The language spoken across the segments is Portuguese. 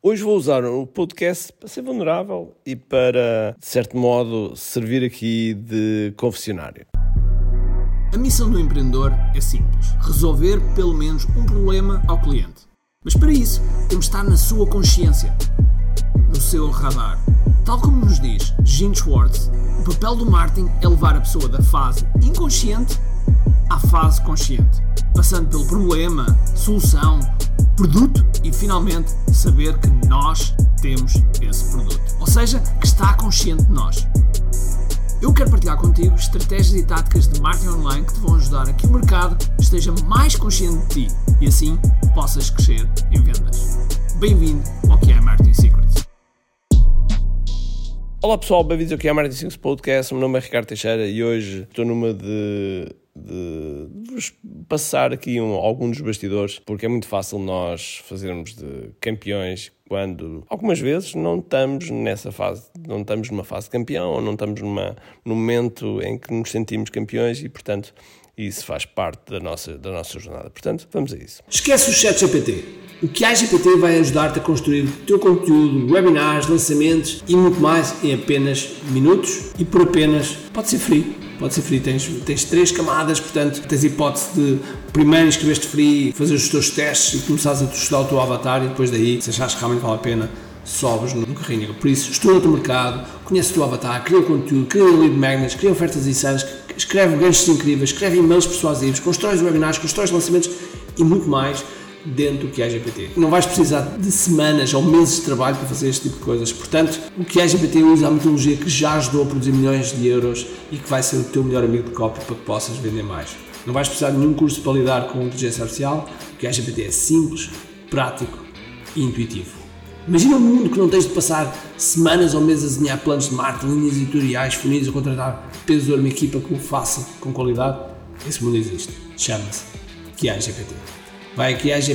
Hoje vou usar o podcast para ser vulnerável e para, de certo modo, servir aqui de confessionário. A missão do empreendedor é simples: resolver pelo menos um problema ao cliente. Mas para isso, temos de estar na sua consciência, no seu radar. Tal como nos diz Gene Schwartz, o papel do marketing é levar a pessoa da fase inconsciente à fase consciente, passando pelo problema, solução, produto e finalmente saber que nós temos esse produto. Ou seja, que está consciente de nós. Eu quero partilhar contigo estratégias e táticas de marketing online que te vão ajudar a que o mercado esteja mais consciente de ti e assim possas crescer em vendas. Bem-vindo ao que é Marketing Secrets. Olá pessoal, bem-vindos ao que é Marketing Secrets Podcast. O meu nome é Ricardo Teixeira e hoje estou numa de vos passar aqui alguns dos bastidores, porque é muito fácil nós fazermos de campeões quando algumas vezes não estamos nessa fase, não estamos numa fase de campeão ou não estamos num momento em que nos sentimos campeões e, portanto, isso faz parte da nossa jornada. Portanto, vamos a isso. Esquece o ChatGPT. O que a GPT vai ajudar-te a construir o teu conteúdo, webinars, lançamentos e muito mais em apenas minutos e por apenas, pode ser free. Pode ser free, tens 3 camadas, portanto tens a hipótese de primeiro inscrever-te free, fazer os teus testes e começares a estudar o teu avatar e depois daí, se achares que realmente vale a pena, sobes no carrinho. Por isso, estuda o teu mercado, conhece o teu avatar, cria conteúdo, cria lead magnets, cria ofertas insanas, escreve ganchos incríveis, escreve e-mails persuasivos, constrói webinars, constrói lançamentos e muito mais dentro do que é GPT. Não vais precisar de semanas ou meses de trabalho para fazer este tipo de coisas. Portanto, o que é GPT usa a metodologia que já ajudou a produzir milhões de euros e que vai ser o teu melhor amigo de copy para que possas vender mais. Não vais precisar de nenhum curso para lidar com a inteligência artificial. O que é GPT é simples, prático e intuitivo. Imagina um mundo que não tens de passar semanas ou meses a desenhar planos de marketing, linhas editoriais, funis, a contratar peso de uma equipa que o faça com qualidade. Esse mundo existe. Chama-se que é GPT. Vai aqui a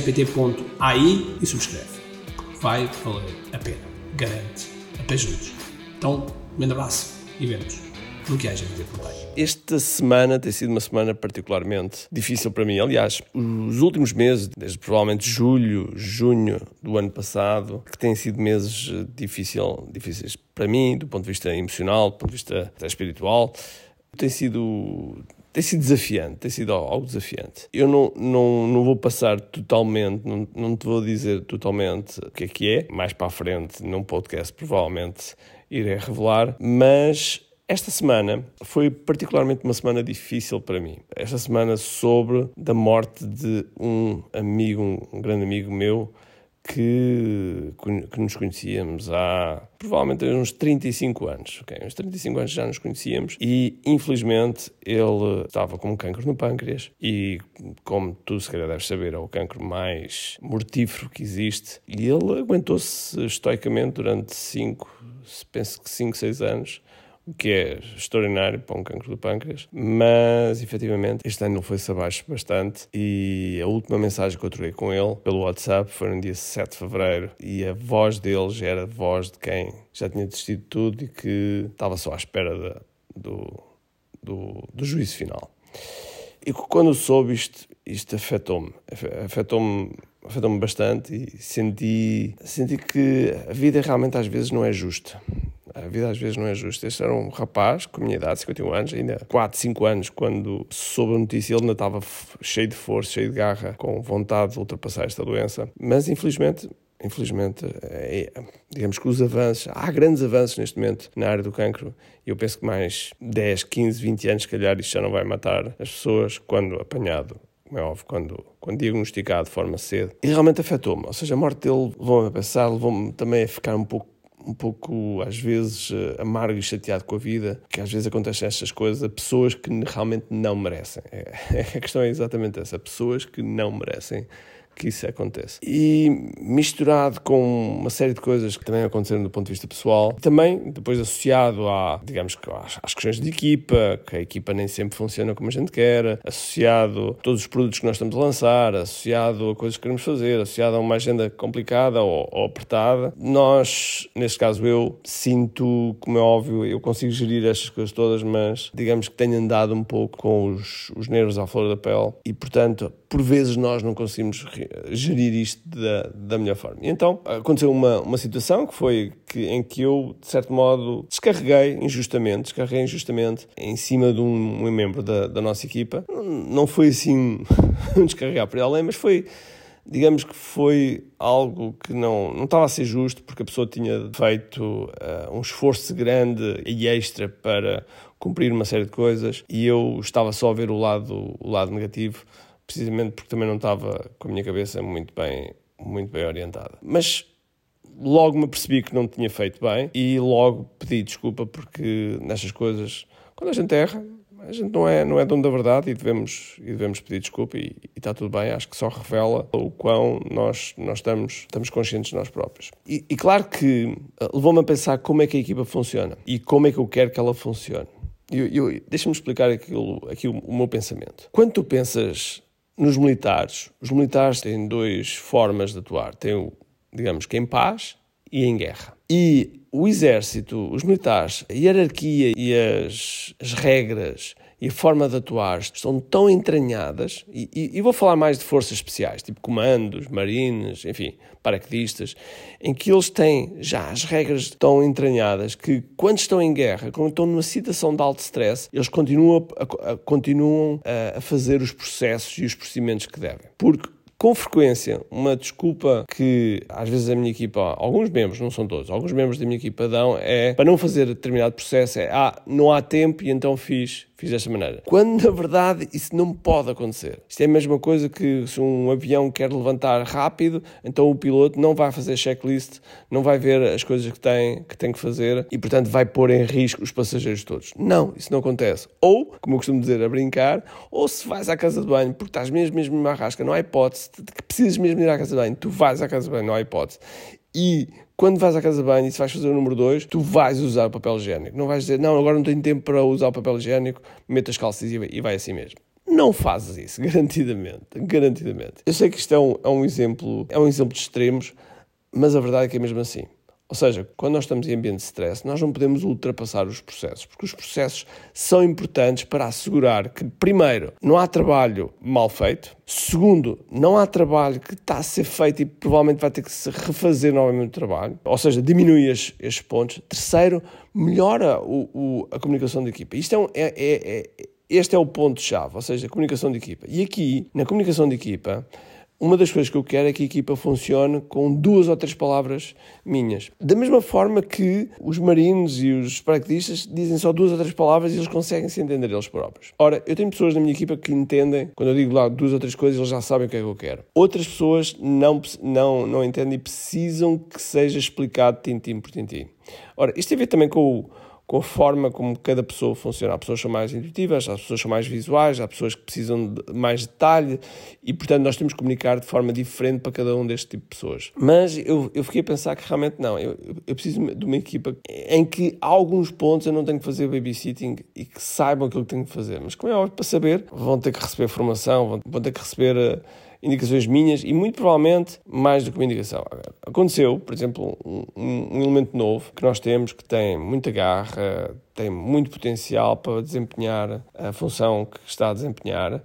gpt.ai e subscreve. Vai valer a pena. Garante. Até juntos. Então, um grande abraço e vemos no que é gpt.ai. Esta semana tem sido uma semana particularmente difícil para mim. Aliás, os últimos meses, desde provavelmente julho, junho do ano passado, que têm sido meses difíceis para mim, do ponto de vista emocional, do ponto de vista até espiritual, tem sido desafiante, tem sido algo desafiante. Eu não vou passar totalmente, não te vou dizer totalmente o que é. Mais para a frente, num podcast, provavelmente irei revelar, mas esta semana foi particularmente uma semana difícil para mim. Esta semana soube da morte de um grande amigo meu, que nos conhecíamos há provavelmente uns 35 anos. Uns 35 anos já nos conhecíamos e, infelizmente, ele estava com um cancro no pâncreas e, como tu se calhar deves saber, é o cancro mais mortífero que existe e ele aguentou-se estoicamente durante 5, 6 anos, o que é extraordinário para um cancro do pâncreas, mas efetivamente este ano ele foi-se abaixo bastante e a última mensagem que eu troquei com ele pelo WhatsApp foi no dia 7 de fevereiro e a voz dele já era a voz de quem já tinha desistido de tudo e que estava só à espera do juízo final. E quando eu soube isto afetou-me bastante e senti que a vida realmente às vezes não é justa. A vida às vezes não é justa. Este era um rapaz com a minha idade, 51 anos, ainda 4, 5 anos, quando soube a notícia, ele ainda estava cheio de força, cheio de garra, com vontade de ultrapassar esta doença. Mas infelizmente, digamos que há grandes avanços neste momento na área do cancro e eu penso que mais 10, 15, 20 anos, se calhar, isto já não vai matar as pessoas quando apanhado. Como é óbvio, quando diagnosticado de forma cedo. E realmente afetou-me. Ou seja, a morte dele levou-me a pensar, levou-me também a ficar um pouco, às vezes, amargo e chateado com a vida, que às vezes acontecem estas coisas a pessoas que realmente não merecem. A questão é exatamente essa, pessoas que não merecem que isso acontece. E misturado com uma série de coisas que também aconteceram do ponto de vista pessoal, também depois associado às questões de equipa, que a equipa nem sempre funciona como a gente quer, associado a todos os produtos que nós estamos a lançar, associado a coisas que queremos fazer, associado a uma agenda complicada ou apertada. Nós, neste caso eu, sinto, como é óbvio, eu consigo gerir estas coisas todas, mas digamos que tenho andado um pouco com os nervos à flor da pele e, portanto, por vezes nós não conseguimos gerir isto da melhor forma. E então aconteceu uma situação em que eu, de certo modo, descarreguei injustamente em cima de um membro da nossa equipa. Não foi assim um descarregar por além, mas digamos que foi algo que não estava a ser justo, porque a pessoa tinha feito um esforço grande e extra para cumprir uma série de coisas e eu estava só a ver o lado negativo, precisamente porque também não estava com a minha cabeça muito bem orientada. Mas logo me percebi que não tinha feito bem e logo pedi desculpa, porque nestas coisas, quando a gente erra, a gente não é dono da verdade e devemos pedir desculpa e está tudo bem. Acho que só revela o quão nós estamos conscientes de nós próprios. E claro que levou-me a pensar como é que a equipa funciona e como é que eu quero que ela funcione. Deixa-me explicar aqui o meu pensamento. Quando tu pensas nos militares, os militares têm duas formas de atuar. Tem, digamos, que em paz e em guerra. E o exército, os militares, a hierarquia e as regras e a forma de atuar estão tão entranhadas, e vou falar mais de forças especiais, tipo comandos, marines, enfim, paraquedistas, em que eles têm já as regras tão entranhadas que quando estão em guerra, quando estão numa situação de alto stress, eles continuam a fazer os processos e os procedimentos que devem. Porque com frequência, uma desculpa que às vezes a minha equipa, alguns membros, não são todos, alguns membros da minha equipa dão para não fazer determinado processo não há tempo e então fiz desta maneira. Quando, na verdade, isso não pode acontecer. Isto é a mesma coisa que se um avião quer levantar rápido, então o piloto não vai fazer checklist, não vai ver as coisas que tem que fazer e, portanto, vai pôr em risco os passageiros todos. Não, isso não acontece. Ou, como eu costumo dizer, a brincar, ou se vais à casa de banho, porque estás mesmo numa arrasca, não há hipótese, que precisas mesmo ir à casa de banho, tu vais à casa de banho, não há hipótese. E quando vais à casa de banho e se vais fazer o número 2, tu vais usar o papel higiênico. Não vais dizer, não, agora não tenho tempo para usar o papel higiênico, mete as calças e vai assim mesmo. Não fazes isso, garantidamente. Eu sei que isto é um exemplo de extremos, mas a verdade é que é mesmo assim. Ou seja, quando nós estamos em ambiente de stress, nós não podemos ultrapassar os processos, porque os processos são importantes para assegurar que, primeiro, não há trabalho mal feito, segundo, não há trabalho que está a ser feito e provavelmente vai ter que se refazer novamente o trabalho, ou seja, diminui estes pontos, terceiro, melhora a comunicação de equipa. Este é o ponto-chave, ou seja, a comunicação de equipa. E aqui, na comunicação de equipa, uma das coisas que eu quero é que a equipa funcione com 2 ou 3 palavras minhas. Da mesma forma que os marinos e os paraquedistas dizem só 2 ou 3 palavras e eles conseguem se entender eles próprios. Ora, eu tenho pessoas na minha equipa que entendem, quando eu digo lá 2 ou 3 coisas, eles já sabem o que é que eu quero. Outras pessoas não entendem e precisam que seja explicado tintim por tintim. Ora, isto tem a ver também com a forma como cada pessoa funciona. Há pessoas que são mais intuitivas, há pessoas que são mais visuais, há pessoas que precisam de mais detalhe e, portanto, nós temos que comunicar de forma diferente para cada um deste tipo de pessoas. Mas eu fiquei a pensar que realmente não. Eu preciso de uma equipa em que há alguns pontos eu não tenho que fazer babysitting e que saibam aquilo que tenho que fazer. Mas, como é óbvio, para saber, vão ter que receber formação, vão ter que receber indicações minhas e, muito provavelmente, mais do que uma indicação. Aconteceu, por exemplo, um elemento novo que nós temos, que tem muita garra, tem muito potencial para desempenhar a função que está a desempenhar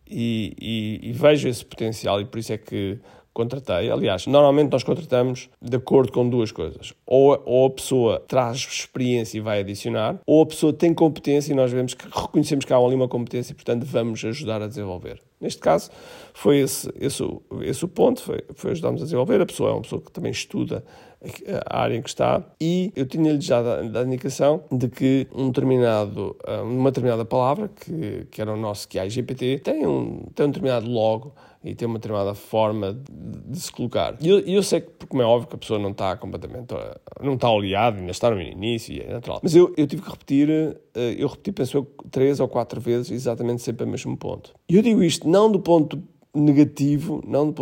e vejo esse potencial e por isso é que contratei. Aliás, normalmente nós contratamos de acordo com 2 coisas. Ou a pessoa traz experiência e vai adicionar, ou a pessoa tem competência e nós reconhecemos que há ali uma competência e, portanto, vamos ajudar a desenvolver. Neste caso, foi esse o ponto, foi ajudarmos a desenvolver. A pessoa é uma pessoa que também estuda a área em que está e eu tinha-lhe já dado a indicação de que uma determinada palavra, que era o nosso QI GPT, tem um determinado logo e tem uma determinada forma de se colocar. E eu sei que, como é óbvio, que a pessoa não está completamente, não está oleada, ainda está no início e é natural. Mas eu tive que repetir, penso eu, 3 ou 4 vezes exatamente sempre o mesmo ponto. E eu digo isto não do ponto negativo,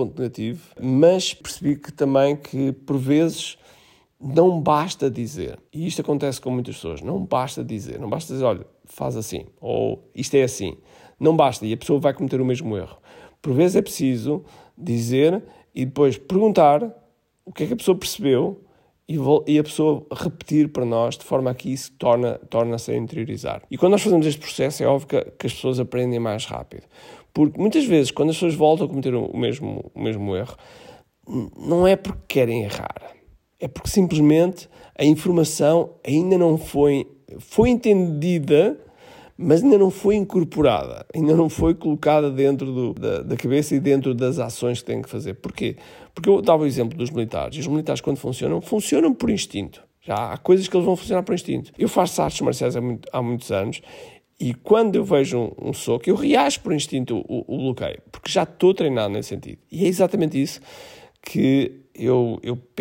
mas percebi que por vezes não basta dizer. E isto acontece com muitas pessoas. Não basta dizer, olha, faz assim, ou isto é assim. Não basta, e a pessoa vai cometer o mesmo erro. Por vezes é preciso dizer e depois perguntar o que é que a pessoa percebeu e a pessoa repetir para nós de forma a que isso torna-se a interiorizar. E quando nós fazemos este processo é óbvio que as pessoas aprendem mais rápido. Porque muitas vezes, quando as pessoas voltam a cometer o mesmo erro, não é porque querem errar. É porque simplesmente a informação ainda não foi entendida, mas ainda não foi incorporada, ainda não foi colocada dentro da cabeça e dentro das ações que têm que fazer. Porquê? Porque eu dava o exemplo dos militares. E os militares, quando funcionam por instinto. Já há coisas que eles vão funcionar por instinto. Eu faço artes marciais há muitos anos e quando eu vejo um soco, eu reajo por instinto o bloqueio, porque já estou treinado nesse sentido. E é exatamente isso que eu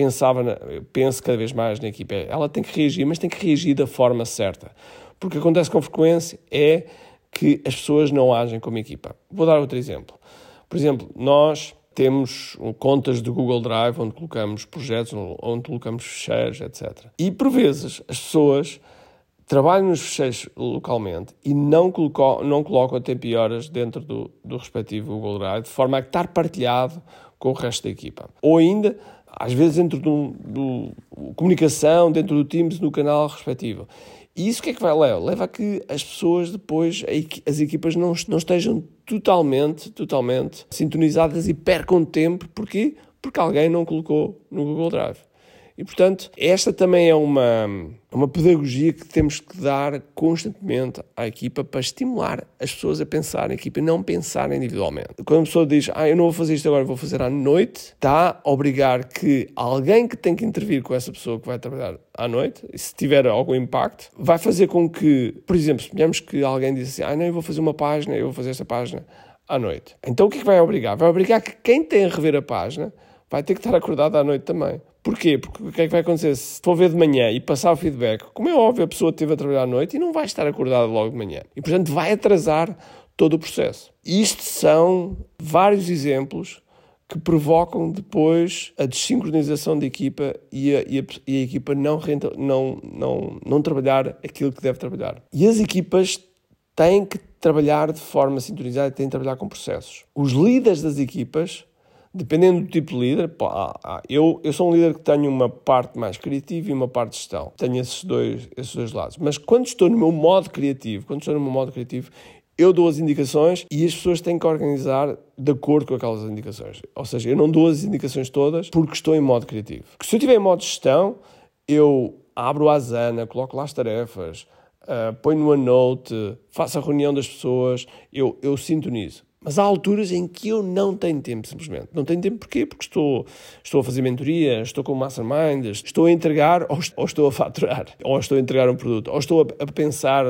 penso cada vez mais na equipa. Ela tem que reagir, mas tem que reagir da forma certa. Porque o que acontece com frequência é que as pessoas não agem como equipa. Vou dar outro exemplo. Por exemplo, nós temos contas do Google Drive onde colocamos projetos, onde colocamos ficheiros, etc. E, por vezes, as pessoas trabalham nos ficheiros localmente e não colocam tempo e horas dentro do respectivo Google Drive, de forma a estar partilhado com o resto da equipa. Ou ainda, às vezes, dentro do comunicação, dentro do Teams, no canal respectivo. E isso o que é que vai levar? Leva a que as pessoas depois, as equipas não estejam totalmente sintonizadas e percam tempo. Porquê? Porque alguém não colocou no Google Drive. E, portanto, esta também é uma pedagogia que temos que dar constantemente à equipa para estimular as pessoas a pensar na equipa e não pensar individualmente. Quando a pessoa diz, eu não vou fazer isto agora, vou fazer à noite, está a obrigar que alguém que tem que intervir com essa pessoa que vai trabalhar à noite, e se tiver algum impacto, vai fazer com que, por exemplo, suponhamos que alguém diz assim, não, eu vou fazer uma página, eu vou fazer esta página à noite. Então o que é que vai obrigar? Vai obrigar que quem tem a rever a página vai ter que estar acordado à noite também. Porquê? Porque o que é que vai acontecer? Se for ver de manhã e passar o feedback, como é óbvio, a pessoa esteve a trabalhar à noite e não vai estar acordada logo de manhã. E, portanto, vai atrasar todo o processo. Isto são vários exemplos que provocam depois a desincronização da equipa e a equipa não trabalhar aquilo que deve trabalhar. E as equipas têm que trabalhar de forma sintonizada e têm que trabalhar com processos. Os líderes das equipas, dependendo do tipo de líder, eu sou um líder que tenho uma parte mais criativa e uma parte de gestão. Tenho esses dois lados. Mas quando estou no meu modo criativo, eu dou as indicações e as pessoas têm que organizar de acordo com aquelas indicações. Ou seja, eu não dou as indicações todas porque estou em modo criativo. Porque se eu estiver em modo de gestão, eu abro a Asana, coloco lá as tarefas, ponho no OneNote, faço a reunião das pessoas, eu sintonizo. Mas há alturas em que eu não tenho tempo, simplesmente. Não tenho tempo porquê? Porque estou a fazer mentoria, estou com mastermind, estou a entregar ou estou a faturar, ou estou a entregar um produto, ou estou a pensar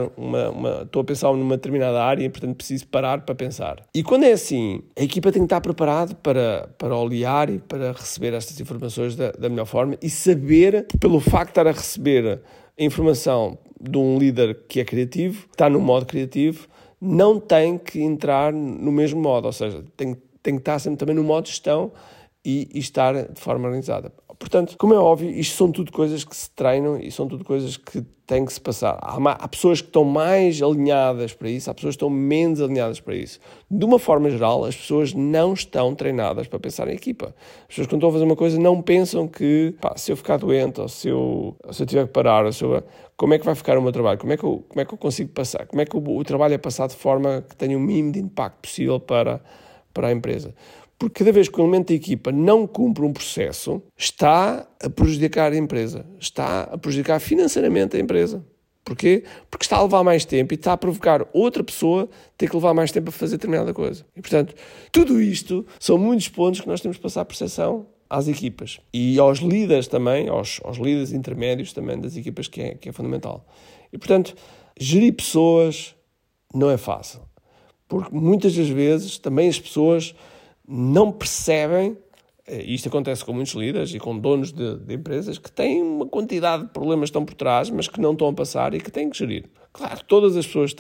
numa determinada área e, portanto, preciso parar para pensar. E quando é assim, a equipa tem que estar preparada para olhar e para receber estas informações da melhor forma e saber, pelo facto de estar a receber a informação de um líder que é criativo, que está no modo criativo, não tem que entrar no mesmo modo, ou seja, tem que estar sempre também no modo de gestão e estar de forma organizada. Portanto, como é óbvio, isto são tudo coisas que se treinam e são tudo coisas que têm que se passar. Há pessoas que estão mais alinhadas para isso, há pessoas que estão menos alinhadas para isso. De uma forma geral, as pessoas não estão treinadas para pensar em equipa. As pessoas, quando estão a fazer uma coisa, não pensam que, se eu ficar doente, ou se eu tiver que parar, como é que vai ficar o meu trabalho? Como é que eu consigo passar? Como é que o trabalho é passado de forma que tenha o mínimo de impacto possível para a empresa? Porque cada vez que o elemento da equipa não cumpre um processo, está a prejudicar a empresa, está a prejudicar financeiramente a empresa. Porquê? Porque está a levar mais tempo e está a provocar outra pessoa ter que levar mais tempo a fazer determinada coisa. E, portanto, tudo isto são muitos pontos que nós temos que passar a percepção às equipas. E aos líderes também, aos líderes intermédios também das equipas, que é fundamental. E, portanto, gerir pessoas não é fácil. Porque muitas das vezes também as pessoas não percebem, isto acontece com muitos líderes e com donos de empresas que têm uma quantidade de problemas que estão por trás, mas que não estão a passar e que têm que gerir. Claro, todas as pessoas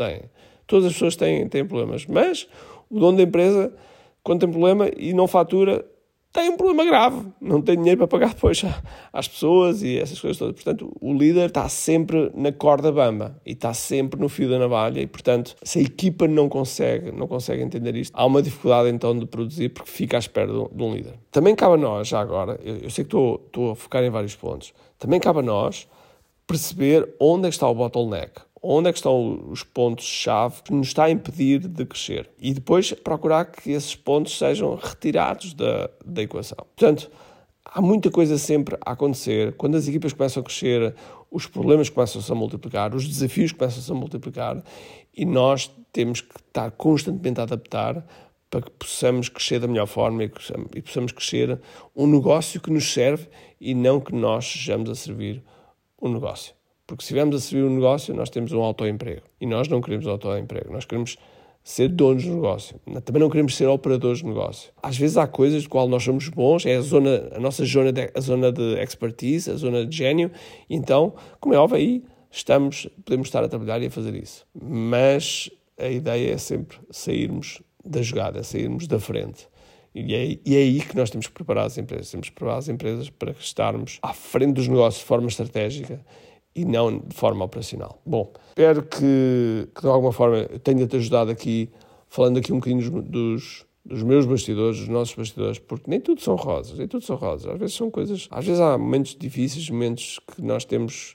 têm problemas, mas o dono da empresa, quando tem problema e não fatura, tem um problema grave, não tem dinheiro para pagar depois às pessoas e essas coisas todas. Portanto, o líder está sempre na corda bamba e está sempre no fio da navalha e, portanto, se a equipa não consegue entender isto, há uma dificuldade então de produzir porque fica à espera de um líder. Também cabe a nós, já agora, eu sei que estou a focar em vários pontos, também cabe a nós perceber onde é que está o bottleneck, Onde é que estão os pontos-chave que nos está a impedir de crescer? E depois procurar que esses pontos sejam retirados da equação. Portanto, há muita coisa sempre a acontecer. Quando as equipas começam a crescer, os problemas começam-se a multiplicar, os desafios começam-se a multiplicar e nós temos que estar constantemente a adaptar para que possamos crescer da melhor forma e possamos crescer um negócio que nos serve e não que nós sejamos a servir um negócio. Porque se estivermos a servir um negócio, nós temos um autoemprego. E nós não queremos autoemprego. Nós queremos ser donos de negócio. Também não queremos ser operadores de negócio. Às vezes há coisas de qual nós somos bons, é a nossa zona de expertise, a zona de gênio. Então, como é óbvio, aí podemos estar a trabalhar e a fazer isso. Mas a ideia é sempre sairmos da jogada, sairmos da frente. E é aí que nós temos que preparar as empresas. Temos que preparar as empresas para estarmos à frente dos negócios de forma estratégica e não de forma operacional. Bom, espero que de alguma forma tenha-te ajudado aqui, falando aqui um bocadinho dos meus bastidores, dos nossos bastidores, porque nem tudo são rosas. Às vezes são coisas... Às vezes há momentos difíceis, momentos que nós temos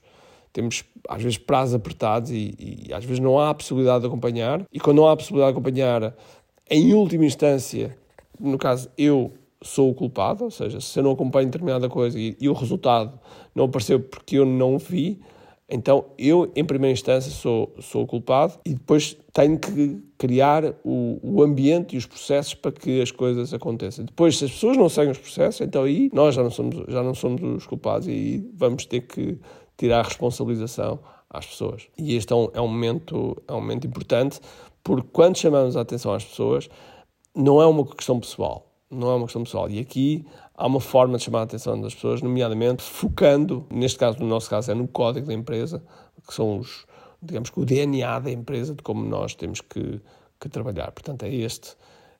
às vezes prazos apertados e às vezes não há a possibilidade de acompanhar. E quando não há a possibilidade de acompanhar, em última instância, no caso, eu sou o culpado, ou seja, se eu não acompanho determinada coisa e o resultado não apareceu porque eu não vi, então eu, em primeira instância, sou o culpado e depois tenho que criar o ambiente e os processos para que as coisas aconteçam. Depois, se as pessoas não seguem os processos, então aí nós já não somos os culpados e vamos ter que tirar a responsabilização às pessoas. E este é um momento importante, porque quando chamamos a atenção às pessoas, não é uma questão pessoal. E aqui há uma forma de chamar a atenção das pessoas, nomeadamente focando, no nosso caso é no código da empresa, que são digamos que o DNA da empresa, de como nós temos que trabalhar. Portanto, é este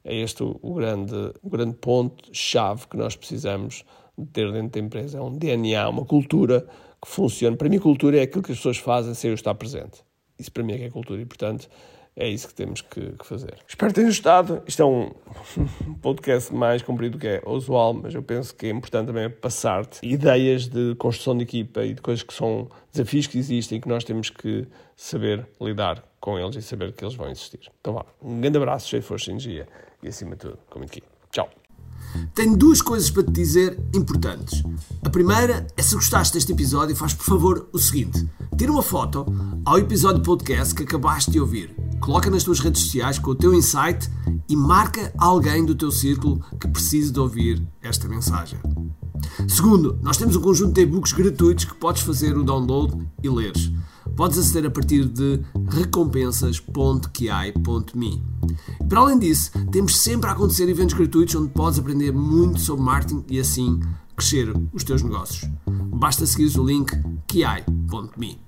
o grande ponto-chave que nós precisamos de ter dentro da empresa. É um DNA, uma cultura que funciona. Para mim, cultura é aquilo que as pessoas fazem sem eu estar presente. Isso para mim é que é cultura e, portanto, é isso que temos que fazer. Espero que tenham gostado. Isto é um podcast mais comprido do que é usual, mas eu penso que é importante também passar-te ideias de construção de equipa e de coisas que são desafios que existem e que nós temos que saber lidar com eles e saber que eles vão existir. Então vá, um grande abraço, cheio de força e energia e acima de tudo, como aqui. Tchau. Tenho duas coisas para te dizer importantes. A primeira é, se gostaste deste episódio, faz por favor o seguinte: tira uma foto ao episódio podcast que acabaste de ouvir, coloca nas tuas redes sociais com o teu insight e marca alguém do teu círculo que precise de ouvir esta mensagem. Segundo, nós temos um conjunto de e-books gratuitos que podes fazer o download e leres. Podes aceder a partir de recompensas.ki.me. Para além disso, temos sempre a acontecer eventos gratuitos onde podes aprender muito sobre marketing e assim crescer os teus negócios. Basta seguir o link ki.me.